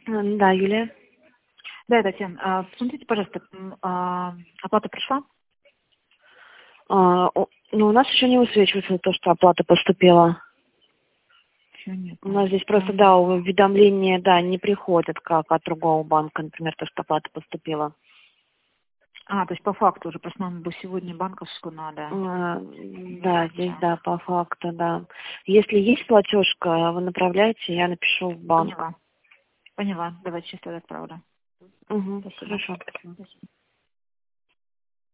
Да, Юлия. Да, Татьяна, посмотрите, пожалуйста, оплата пришла? Ну, у нас еще не высвечивается то, что оплата поступила. Еще нет. У нас здесь просто, да, уведомления, да, не приходят, как от другого банка, например, то, что оплата поступила. То есть по факту уже, просто нам бы сегодня банковскую надо. Да, здесь, да, по факту, да. Если есть платежка, вы направляете, я напишу в банк. Поняла. Давайте сейчас тогда отправлю. Угу, Спасибо. хорошо. Спасибо.